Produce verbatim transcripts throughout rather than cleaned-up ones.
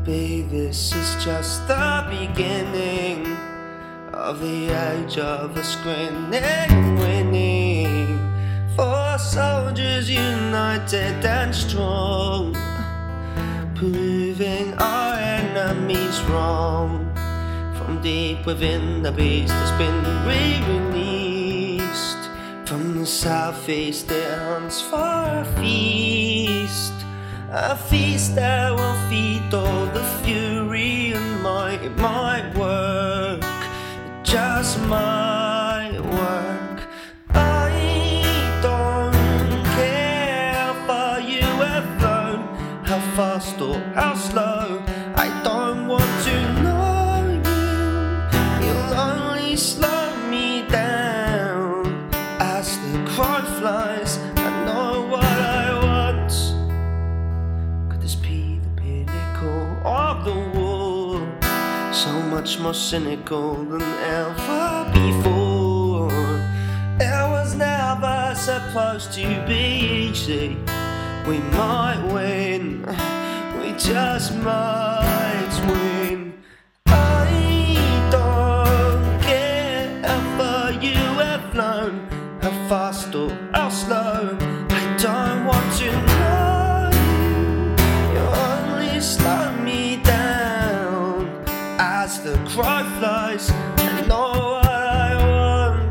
Maybe this is just the beginning of the age of us grinning and winning. For soldiers united and strong, proving our enemies wrong. From deep within the beast has been re-released. From the southeast it hunts for a feast, a feast that will feed all the fury and might. It might work, it just might work. I don't care how far you have flown, how fast or how slow. I don't want to know you, you'll only slow me down. As the crow flies, I know what I want. Could this be the pinnacle of the war? So much more cynical than ever before. It was never supposed to be easy. We might win, we just might win. I don't care how far you have flown, how fast or how slow. I don't want to know you, you only slow me down. As the crow flies, I know what I want.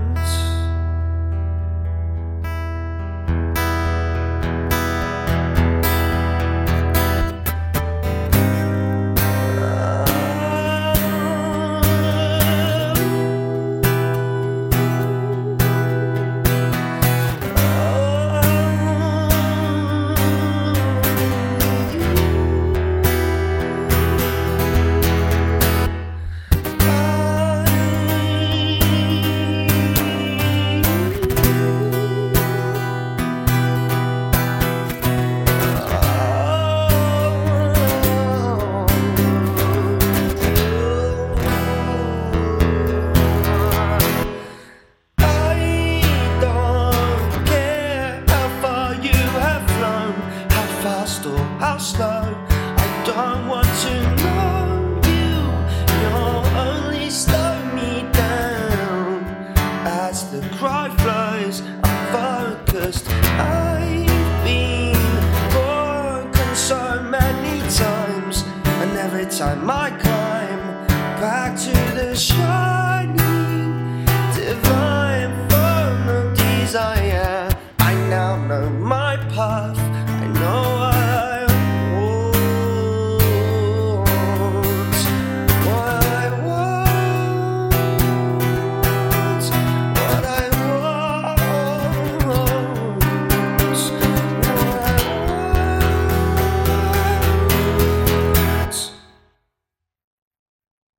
Or how slow, I don't want to know you, you'll only slow me down. As the crow flies, I'm focused. I've been broken so many times, and every time I come